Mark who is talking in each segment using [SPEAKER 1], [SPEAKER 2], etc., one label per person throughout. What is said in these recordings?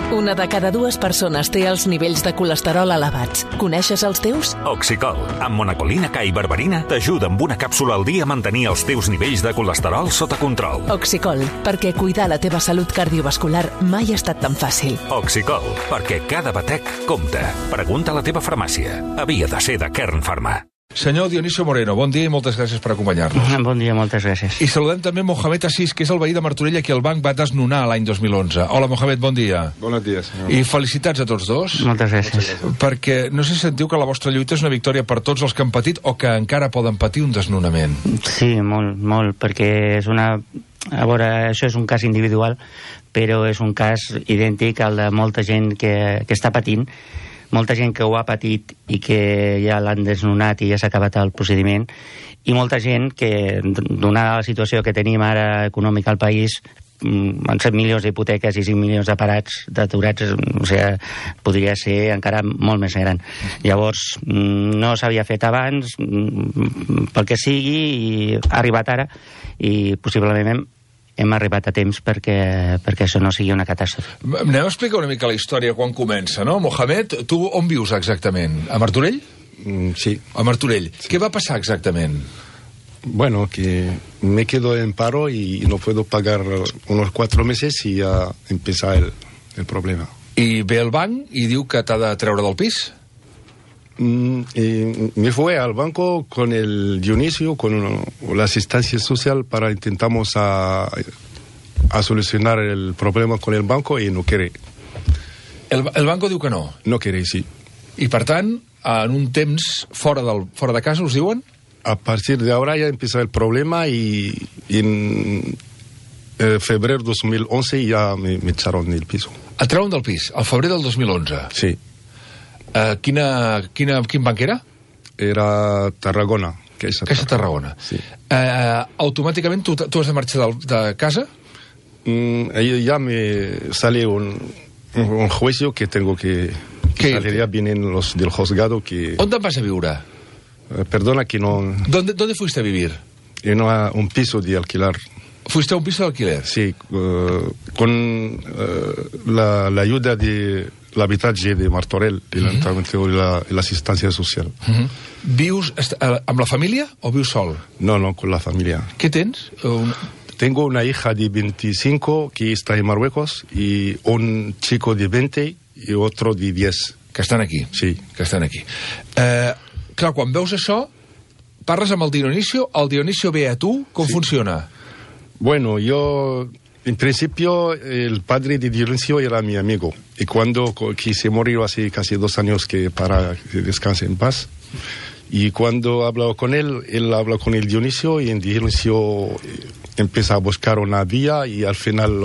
[SPEAKER 1] Una de cada dues persones té els nivells de colesterol elevats. Coneixes els teus?
[SPEAKER 2] Oxicol, amb monacolina K i berberina, t'ajuda amb una càpsula al dia a mantenir els teus nivells de colesterol sota control.
[SPEAKER 1] Oxicol, perquè cuidar la teva salut cardiovascular mai ha estat tan fàcil.
[SPEAKER 2] Oxicol, perquè cada batec compta. Pregunta a la teva farmàcia. Havia de ser de Kern Pharma.
[SPEAKER 3] Senyor Dionisio Moreno, bon dia i moltes gràcies per acompanyar-nos.
[SPEAKER 4] Bon dia, moltes gràcies.
[SPEAKER 3] I saludem també Mohamed Assis, que és el veí de Martorell, que el banc va desnonar l'any 2011. Hola, Mohamed, bon dia.
[SPEAKER 5] Bon dia, senyor.
[SPEAKER 3] I felicitats a tots dos.
[SPEAKER 4] Moltes gràcies.
[SPEAKER 3] Perquè no sé si sentiu que la vostra lluita és una victòria per tots els que han patit o que encara poden patir un desnonament.
[SPEAKER 4] Sí, molt, perquè és una... A veure, això és un cas individual, però és un cas idèntic al de molta gent que està patint, molta gent que ho ha patit i que ja l'han desnonat i ja s'ha acabat el procediment, i molta gent que, donada la situació que tenim ara econòmica al país, amb 7 milions d'hipoteques i 5 milions de parats, d'aturats, o sigui, podria ser encara molt més gran. Llavors, no s'havia fet abans, pel que sigui, i ha arribat ara, i possiblement hem arribat a temps perquè això no sigui una catàstrofe.
[SPEAKER 3] Anem a explicar una mica la història quan comença, no? Mohamed, tu on vius exactament? A Martorell?
[SPEAKER 5] Sí.
[SPEAKER 3] A Martorell. Sí. Què va passar exactament?
[SPEAKER 5] Bueno, que me quedo en paro y no puedo pagar unos 4 meses y ya empieza el problema.
[SPEAKER 3] I ve el banc i diu que t'ha de treure del pis?
[SPEAKER 5] Me fue al banco con el Dionisio, con la asistencia social para intentamos a solucionar el problema con el banco y no quiere.
[SPEAKER 3] El banco diu que no?
[SPEAKER 5] No quiere, sí.
[SPEAKER 3] I per tant, en un temps fora de casa, us diuen?
[SPEAKER 5] A partir de ahora ya empieza el problema y en febrero 2011 ya me echaron del piso.
[SPEAKER 3] Et treuen del pis, al febrer del 2011?
[SPEAKER 5] Sí.
[SPEAKER 3] Quin banc era?
[SPEAKER 5] Era Tarragona.
[SPEAKER 3] Caixa Tarragona.
[SPEAKER 5] Sí.
[SPEAKER 3] Automàticament tu has de marxar de casa?
[SPEAKER 5] Ya me sale un juicio que tengo que salir. Ya vienen los del juzgado que...
[SPEAKER 3] ¿On te'n vas a viure?
[SPEAKER 5] Perdona que no...
[SPEAKER 3] ¿Dónde fuiste a vivir?
[SPEAKER 5] En un piso de alquiler.
[SPEAKER 3] ¿Fuiste a un piso de alquiler?
[SPEAKER 5] Sí, con la ayuda de l'habitatge de Martorell, de l'intervenció i l'assistència social.
[SPEAKER 3] Vius amb la família o vius sol?
[SPEAKER 5] No, con la familia.
[SPEAKER 3] ¿Qué tens?
[SPEAKER 5] Tengo una hija de 25 que está en Marruecos y un chico de 20 y otro de 10.
[SPEAKER 3] Que estan aquí?
[SPEAKER 5] Sí.
[SPEAKER 3] Que estan aquí. Clar, quan veus això, parles amb el Dionisio ve a tu, com funciona?
[SPEAKER 5] Bueno, yo... En principio, el padre de Dionisio era mi amigo. Y cuando se murió hace casi 2 años para que descanse en paz. Y cuando habló con él habló con el Dionisio y el Dionisio empieza a buscar una vía y al final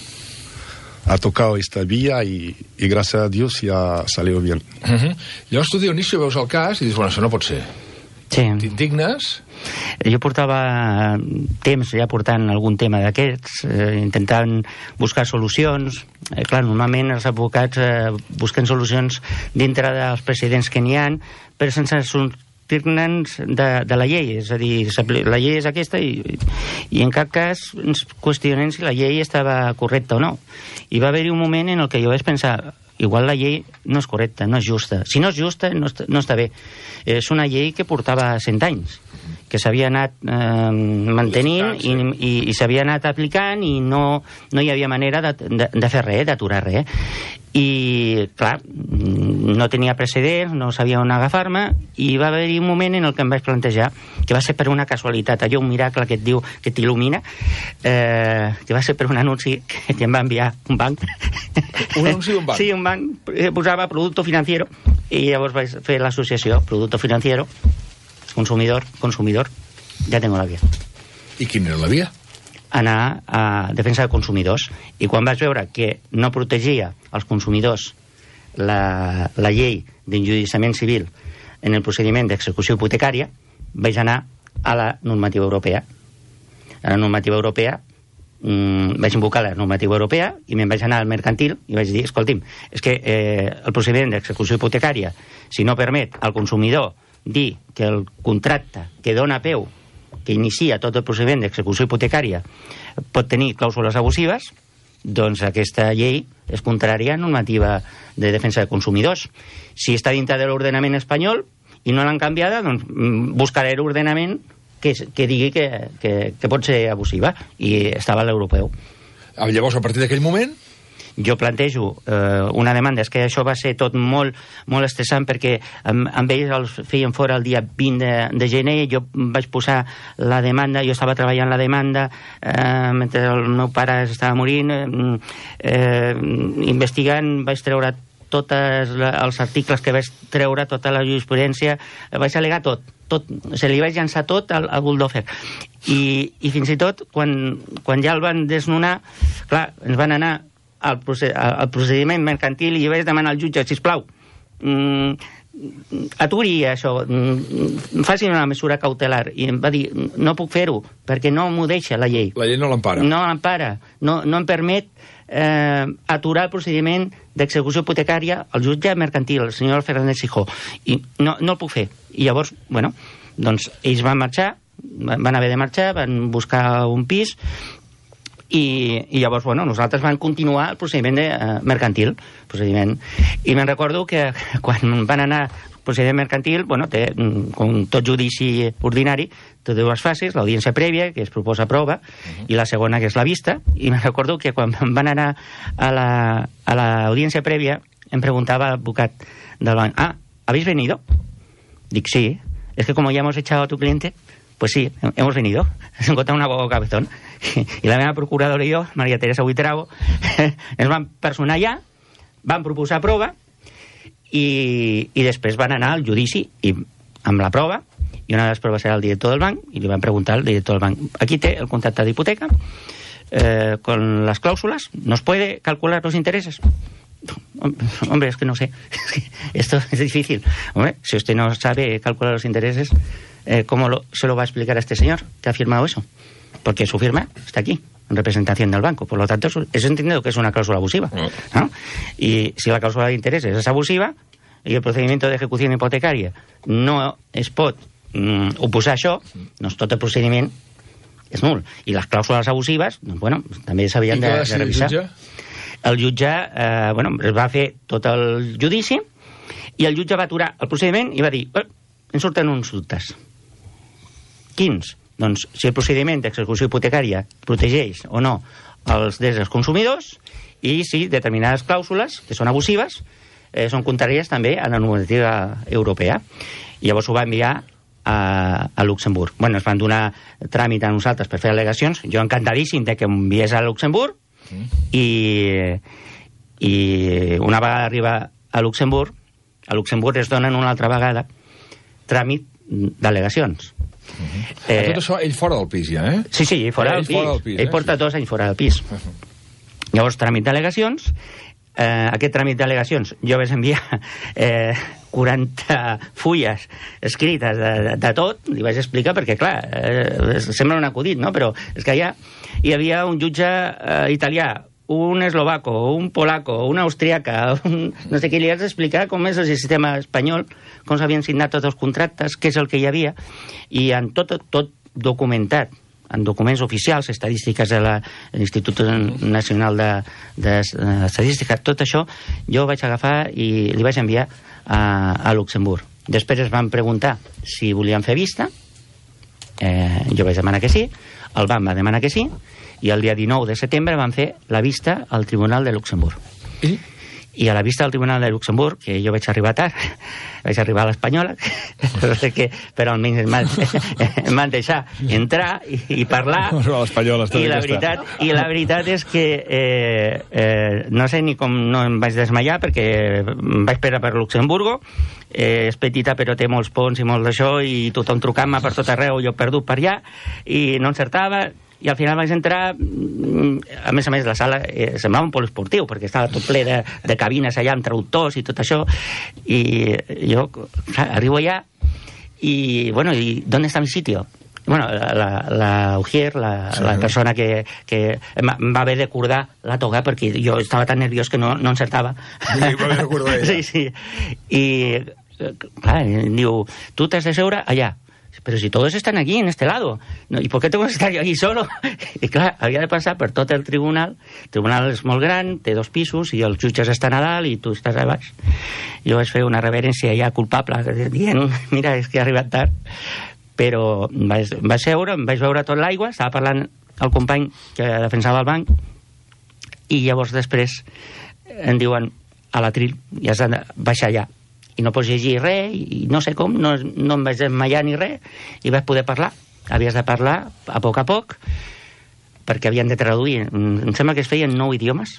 [SPEAKER 5] ha tocado esta vía y gracias a Dios ya salió bien.
[SPEAKER 3] Llavors tu, Dionisio, veus el cas i dius, bueno, això no pot ser.
[SPEAKER 4] Sí.
[SPEAKER 3] T'indignes?
[SPEAKER 4] Jo portava temps ja portant algun tema d'aquests, intentant buscar solucions. Clar, normalment els advocats busquen solucions dintre dels precedents que n'hi ha, però sense sortir-nos de la llei. És a dir, la llei és aquesta i en cap cas ens qüestionem si la llei estava correcta o no. I va haver-hi un moment en el que jo vaig pensar, igual la llei no és correcta, no és justa. Si no és justa, no està bé. És una llei que portava 100 anys, que s'havia anat mantenint i s'havia anat aplicant i no hi havia manera de fer res, d'aturar res. I, clar, no tenia precedents, no sabia on agafar-me, i va haver-hi un moment en el que em vaig plantejar, que va ser per una casualitat, allò un miracle que et diu, que t'il·lumina, que va ser per un anunci que em va enviar un banc.
[SPEAKER 3] Un anunci d'un banc?
[SPEAKER 4] Sí, un banc, posava Producto Financiero, i llavors vaig fer l'associació Producto Financiero, consumidor, ja tengo la via.
[SPEAKER 3] I quina era la via?
[SPEAKER 4] Anar a defensa de consumidors. I quan vaig veure que no protegia els consumidors la llei d'enjudiciament civil en el procediment d'execució hipotecària, vaig anar a la normativa europea. A la normativa europea vaig invocar la normativa europea i me'n vaig anar al mercantil i vaig dir, escolti'm, és que el procediment d'execució hipotecària, si no permet al consumidor dir que el contracte que dona peu, que inicia tot el procediment d'execució hipotecària, pot tenir clàusules abusives, doncs aquesta llei és contrària a normativa de defensa de consumidors. Si està dintre de l'ordenament espanyol i no l'han canviada, doncs buscaré l'ordenament que digui que pot ser abusiva, i estava a l'europeu.
[SPEAKER 3] Llavors, a partir d'aquell moment...
[SPEAKER 4] Jo plantejo una demanda. És que això va ser tot molt, molt estressant, perquè amb ells els feien fora el dia 20 de gener, jo vaig posar la demanda, jo estava treballant la demanda mentre el meu pare estava morint, investigant, vaig treure tots els articles que vaig treure, tota la jurisprudència, vaig al·legar tot, se li vaig llançar tot al bulldozer. I fins i tot, quan ja el van desnonar, clar, ens van anar al procediment mercantil i jo vaig demanar al jutge, sisplau, aturi això, faci una mesura cautelar, i em va dir, no puc fer-ho perquè no m'ho deixa la llei.
[SPEAKER 3] La llei no l'empara.
[SPEAKER 4] No l'empara, no em permet aturar el procediment d'execució hipotecària al jutge mercantil, el senyor Fernández Sijó, i no el puc fer. I llavors, bueno, doncs ells van marxar, van haver de marxar, van buscar un pis, i llavors, bueno, nosaltres vam continuar el procediment mercantil, i me'n recordo que quan van anar al procediment mercantil, bueno, té, com tot judici ordinari, té dues fases, l'audiència prèvia, que es proposa prova, i la segona, que és la vista, i me'n recordo que quan van anar a l'audiència prèvia, em preguntava l'advocat del banc, ¿habéis venido? Dic, sí, es que como ya hemos echado a tu cliente, pues sí, hemos venido, has encontrado un abogado cabezón. I la meva procuradora i jo, Maria Teresa Buitrago, ens vam personar allà, vam proposar prova, i després van anar al judici i amb la prova, i una de les proves era el director del banc, i li van preguntar al director del bank, aquí té el contracte d'hipoteca, con las cláusulas, ¿nos puede calcular los intereses? Hombre, es que no sé, esto es difícil. Hombre, si usted no sabe calcular los intereses, ¿cómo se lo va a explicar a este señor que ha firmado eso? Porque su firma está aquí, en representación del banco. Por lo tanto, eso entendido que es una cláusula abusiva, ¿no? Y si la cláusula de intereses es abusiva y el procedimiento de ejecución hipotecaria no es pot oposar això, doncs tot el procediment és nul. I les clàusules abusives, doncs, bueno, també s'havien de revisar. El jutge, bueno, es va fer tot el judici i el jutge va aturar el procediment i va dir, ens surten uns dubtes. Quins? Doncs si el procediment d'execució hipotecària protegeix o no els drets dels consumidors i si determinades clàusules, que són abusives, són contràries també a la normativa europea. I llavors ho va enviar a Luxemburg. Bueno, es van donar tràmit a nosaltres per fer al·legacions. Jo encantadíssim de que m'enviés a Luxemburg i una vegada arriba a Luxemburg es donen una altra vegada tràmit d'al·legacions.
[SPEAKER 3] Tot això ell fora del pis ja, eh?
[SPEAKER 4] Sí, ell fora del pis. Ell porta 2 anys fora del pis. Llavors, tràmit d'al·legacions. Aquest tràmit d'al·legacions jo vaig enviar 40 fulles escrites de tot, li vaig explicar perquè, clar, sembla un acudit, no? Però és que allà hi havia un jutge italià, un eslovaco, un polaco, una austríaca, no sé què, li has d'explicar com és el sistema espanyol, com s'havien signat tots els contractes, què és el que hi havia, i en tot documentat, en documents oficials, estadístiques de l'Institut Nacional d'Estadística, tot això jo vaig agafar i li vaig enviar a Luxemburg. Després es van preguntar si volien fer vista, jo vaig demanar que sí, el banc va demanar que sí, i el dia 19 de setembre van fer la vista al Tribunal de Luxemburg. I a la vista del Tribunal de Luxemburg, que jo vaig arribar tard, vaig arribar a l'Espanyola, però almenys em van deixar entrar i parlar, i la veritat és que no sé ni com no em vaig desmaiar, perquè em vaig esperar per Luxemburgo, és petita però té molts ponts i molt d'això, i tothom trucant-me per tot arreu, jo perdut per allà, i no encertava, i al final vaig entrar, a més, la sala semblava un poliesportiu, perquè estava tot ple de cabines allà amb traductors i tot això, i jo, clar, arribo allà, i, bueno, i ¿dónde está mi sitio? Bueno, la Ujier, la persona que em va haver d'acordar la toga, perquè jo estava tan nerviós que no encertava.
[SPEAKER 3] Sí, va haver d'acordar ella.
[SPEAKER 4] Sí. I, clar, em diu, tu t'has de seure allà. pero si todos están aquí, en este lado, ¿no? ¿Y por qué tengo que estar yo aquí solo? I clar, havia de passar per tot el tribunal. El tribunal és molt gran, té 2 pisos, i els jutges estan a dalt i tu estàs a baix. Jo vaig fer una reverència ja culpable, dient, mira, és que he arribat tard. Però vaig seure, em vaig veure tot l'aigua, estava parlant el company que defensava el banc, i llavors després em diuen a l'atril, ja has de baixar allà. I no pots llegir res, i no sé com, no em vaig desmaiar ni res, i vaig poder parlar. Havies de parlar a poc, perquè havien de traduir. Em sembla que es feien 9 idiomes.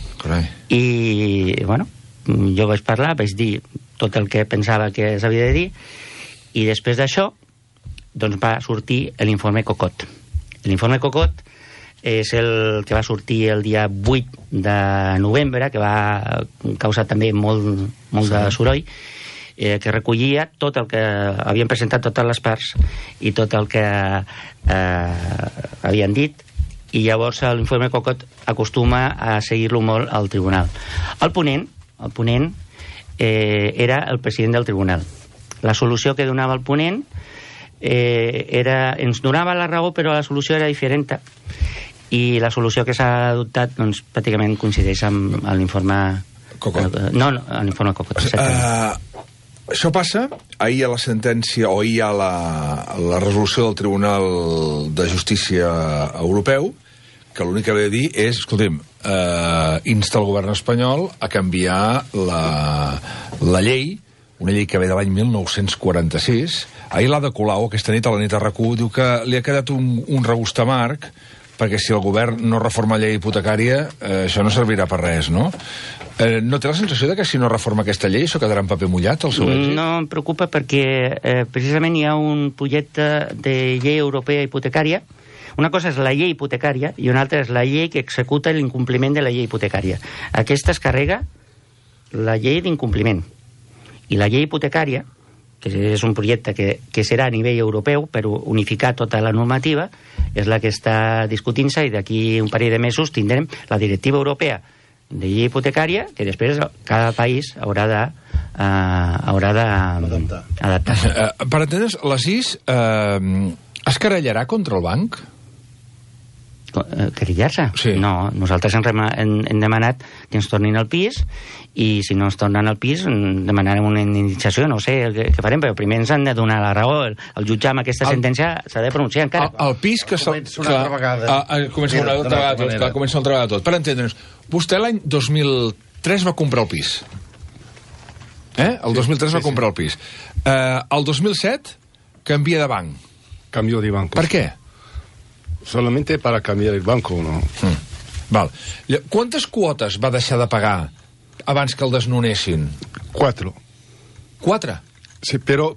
[SPEAKER 4] I, bueno, jo vaig parlar, vaig dir tot el que pensava que s'havia de dir, i després d'això, doncs va sortir l'informe Cocot. L'informe Cocot és el que va sortir el dia 8 de novembre, que va causar també molt de soroll, que recollia tot el que havien presentat totes les parts i tot el que havien dit, i llavors l'informe Cocot acostuma a seguir-lo molt al tribunal. El ponent era el president del tribunal. La solució que donava el ponent ens donava la raó, però la solució era diferent, i la solució que s'ha adoptat doncs, pràcticament coincideix amb l'informe
[SPEAKER 3] Cocot.
[SPEAKER 4] No, l'informe Cocot.
[SPEAKER 3] Això passa ahir a la sentència, o ahir a la resolució del Tribunal de Justícia Europeu, que l'únic que ve a dir és, escolta'm, insta el govern espanyol a canviar la llei, una llei que ve de l'any 1946. Ahir l'Ada Colau, aquesta nit a la nit a RAC1, diu que li ha quedat un regust amarg, perquè si el govern no reforma la llei hipotecària, això no servirà per res, no? No té la sensació de que si no reforma aquesta llei això quedarà en paper mullat, el seu èxit?
[SPEAKER 4] No em preocupa perquè precisament hi ha un projecte de llei europea hipotecària. Una cosa és la llei hipotecària i una altra és la llei que executa l'incompliment de la llei hipotecària. Aquesta es carrega la llei d'incompliment. I la llei hipotecària, que és un projecte que serà a nivell europeu per unificar tota la normativa, és la que està discutint-se, i d'aquí un parell de mesos tindrem la directiva europea de llei hipotecària, que després cada país haurà d'adaptar.
[SPEAKER 3] Per entendre's, l'Aziz es querellarà contra el banc?
[SPEAKER 4] Querellar-se?
[SPEAKER 3] Sí.
[SPEAKER 4] No, nosaltres hem demanat que ens tornin al pis, i si no ens tornen al pis demanarem una indemnització, no sé què farem, però primer ens han de donar la raó. El jutge amb aquesta sentència s'ha de pronunciar encara.
[SPEAKER 3] El pis que...
[SPEAKER 6] Comença una altra vegada.
[SPEAKER 3] Comença una altra vegada tot. Per entendre'ns, vostè l'any 2003 va comprar el pis. El 2003 va comprar el pis. El 2007 canvia de banc.
[SPEAKER 5] Cambio de banco.
[SPEAKER 3] Per què?
[SPEAKER 5] Solamente para cambiar el banco, ¿no?
[SPEAKER 3] Val. Quantes quotes va deixar de pagar abans que el desnonessin?
[SPEAKER 5] 4.
[SPEAKER 3] 4?
[SPEAKER 5] Sí, pero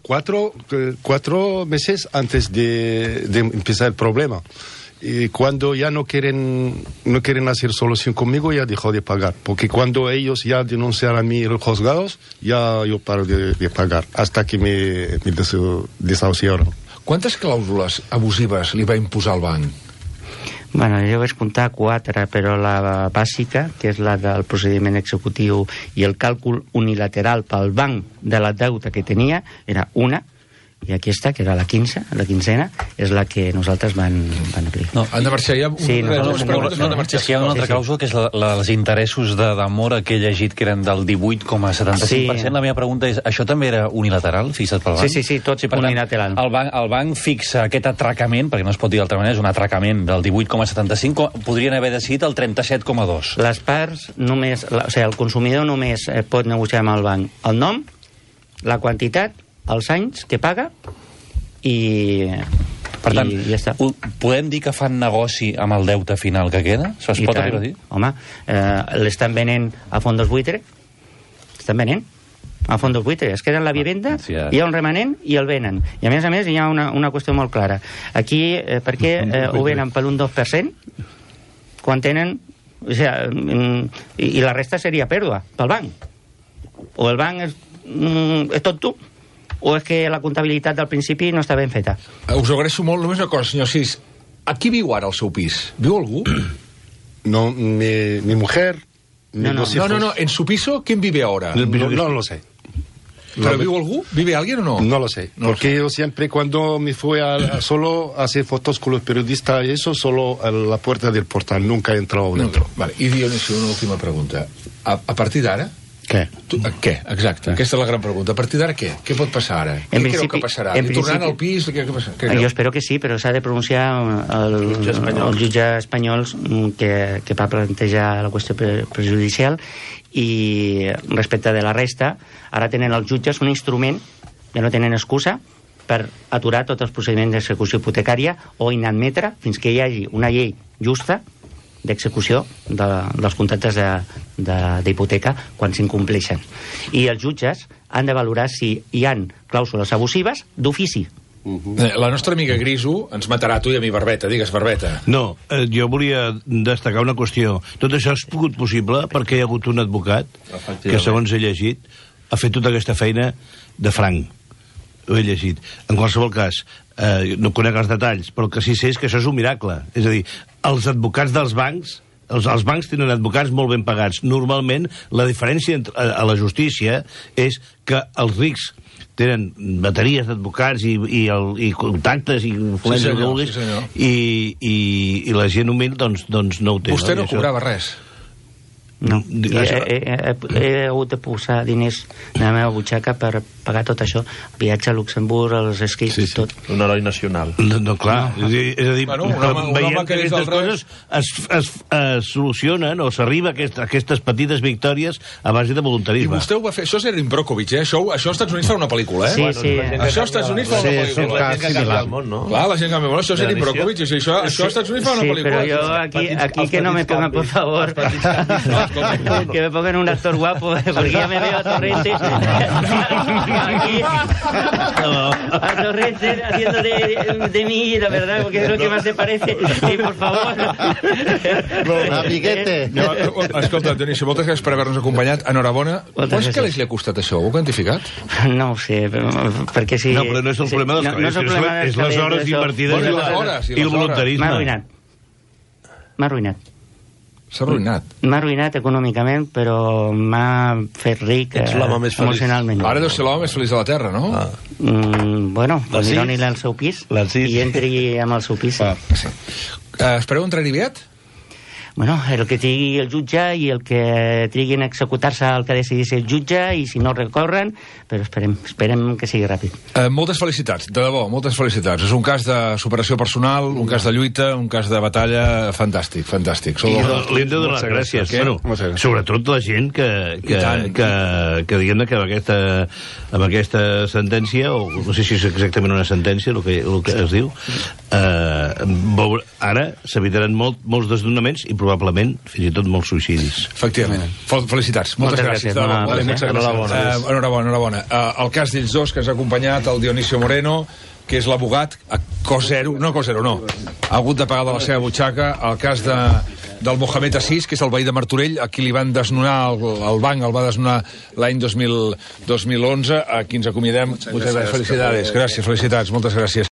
[SPEAKER 5] 4 meses antes de empezar el problema. Y cuando ya no quieren hacer solución conmigo, ya dejó de pagar. Porque cuando ellos ya denunciaron a mí los juzgados, ya yo paro de pagar. Hasta que me desahuciaron.
[SPEAKER 3] Quantes clàusules abusives li va imposar el banc?
[SPEAKER 4] Bueno, jo vaig comptar 4, però la bàsica, que és la del procediment executiu i el càlcul unilateral pel banc de la deuta que tenia, era una, i aquesta, que era la 15, la quinzena, és la que nosaltres van aplicar.
[SPEAKER 3] No, han de marxar ja...
[SPEAKER 4] Sí,
[SPEAKER 6] no, és que hi ha una altra clàusula, que és els interessos de demora que he llegit, que eren del 18,75%.
[SPEAKER 4] Sí.
[SPEAKER 6] La meva pregunta és, això també era unilateral, fixat pel banc?
[SPEAKER 4] Sí, tot unilateral.
[SPEAKER 6] El banc fixa aquest atracament, perquè no es pot dir d'altra manera, és un atracament del 18,75%, podrien haver decidit el 37,2%.
[SPEAKER 4] Les parts només... O sigui, el consumidor només pot negociar amb el banc el nom, la quantitat, els anys que paga i...
[SPEAKER 6] Per tant,
[SPEAKER 4] i ja està.
[SPEAKER 6] podem dir que fan negoci amb el deute final que queda? Es pot arribar a dir?
[SPEAKER 4] Home, l'estan venent a fondos buitre. Estan venent a fondos buitre. Es queden la vivenda,
[SPEAKER 6] sí,
[SPEAKER 4] hi ha un remanent i el venen. I a més hi ha una qüestió molt clara. Aquí, per què ho venen per un 2%? Quan tenen... O sigui, i la resta seria pèrdua pel banc. O el banc és tot tu, o és que la comptabilitat del principi no està ben feta.
[SPEAKER 3] Us agraeixo molt. Només una cosa, senyor Cis. A qui viu ara al seu pis? Viu algú?
[SPEAKER 5] No, mi mujer, mis dos hijos.
[SPEAKER 3] No. En su piso, ¿quién vive ahora?
[SPEAKER 5] No lo sé.
[SPEAKER 3] ¿Pero vive algún? ¿Vive alguien o no?
[SPEAKER 5] No lo sé, porque yo siempre cuando me fui solo a hacer fotos con los periodistas, eso solo a la puerta del portal, nunca he entrado dentro.
[SPEAKER 3] Vale. I Dionisio, una última pregunta. A partir d'ara...
[SPEAKER 5] Què?
[SPEAKER 3] Què? Exacte. Aquesta és la gran pregunta. A partir d'ara què? Què pot passar ara? Què creu que passarà? Tornant al pis? Què passarà?
[SPEAKER 4] Jo espero que sí, però s'ha de pronunciar el jutge espanyol que va plantejar la qüestió prejudicial, i respecte de la resta, ara tenen els jutges un instrument, ja no tenen excusa, per aturar tots els procediments d'execució hipotecària o inadmetre fins que hi hagi una llei justa d'execució dels contractes d'hipoteca quan s'incompleixen. I els jutges han de valorar si hi han clàusules abusives d'ofici.
[SPEAKER 3] La nostra amiga Griso ens matarà, tu i a mi, Barbeta. Digues, Barbeta.
[SPEAKER 7] No, jo volia destacar una qüestió. Tot això ha pogut possible perquè hi ha hagut un advocat que, segons he llegit, ha fet tota aquesta feina de franc. Ho he llegit. En qualsevol cas, no conec els detalls, però el que sí sé és que això és un miracle. És a dir, els advocats dels bancs, els bancs tenen advocats molt ben pagats. Normalment, la diferència a la justícia és que els rics tenen bateries d'advocats i contactes i influències que vulguis, i la gent humil doncs no ho té.
[SPEAKER 3] Vostè no cobrava res?
[SPEAKER 4] No, he hagut de posar diners en la meva butxaca per pagar tot això, viatge a Luxemburg, els escrits, tot.
[SPEAKER 8] Un heroi nacional.
[SPEAKER 7] No, clar, és a dir, veiem que aquestes coses es solucionen o s'arriba a aquestes petites victòries a base de voluntarisme.
[SPEAKER 3] I vostè ho va fer, això és Erin Brockovich, Això als Estats Units fa una pel·lícula,
[SPEAKER 4] Sí.
[SPEAKER 3] Això als Estats Units fa una pel·lícula.
[SPEAKER 8] La gent que canvia el món, no?
[SPEAKER 3] Clar, la gent canvia el món, això és Erin Brockovich, això als Estats Units fa una pel·lícula.
[SPEAKER 4] Sí, però jo aquí que no me pongan, por favor, que me pongan un actor guapo, porque ya me veo a Torrente aquí, a Torrente haciendo de mí, la verdad, porque es lo que más te parece, y por favor.
[SPEAKER 8] Amiguete.
[SPEAKER 3] Escolta, Dionisio, moltes gràcies per haver-nos acompanyat. Enhorabona. Quants calés li ha costat això? Ho heu quantificat?
[SPEAKER 4] No ho sé, perquè si...
[SPEAKER 7] No, però no és el problema dels calés, és les hores invertides i el voluntarisme.
[SPEAKER 4] M'ha arruïnat.
[SPEAKER 3] S'ha arruïnat.
[SPEAKER 4] M'ha arruïnat econòmicament, però m'ha fet ric emocionalment.
[SPEAKER 3] Ara deu ser l'home més feliç de la Terra, no?
[SPEAKER 4] Bueno, doncs doni-li al seu pis i entri amb el seu pis.
[SPEAKER 3] Espereu entrar-hi aviat?
[SPEAKER 4] Bueno, el que trigui el jutge i el que triguin a executar-se el que decidís el jutge, i si no recorren, però esperem que sigui ràpid.
[SPEAKER 3] Moltes felicitats, de debò, moltes felicitats. És un cas de superació personal, un cas de lluita, un cas de batalla fantàstic, fantàstic.
[SPEAKER 7] Li hem de donar les gràcies. Sobretot la gent que diguem-ne que amb aquesta sentència, o no sé si és exactament una sentència el que es diu, ara s'evitaran molts desnonaments i probablement fins i tot molts suïcidis.
[SPEAKER 3] Efectivament. Felicitats. Moltes gràcies. Enhorabona. El cas d'ells dos que ens ha acompanyat, el Dionisio Moreno, que és l'abogat a cost zero, ha hagut de pagar de la seva butxaca. El cas del Mohamed Assis, que és el veí de Martorell, a qui li van desnonar el banc, el va desnonar l'any 2011, a qui ens acomiadem. Moltes gràcies, felicitats, moltes gràcies.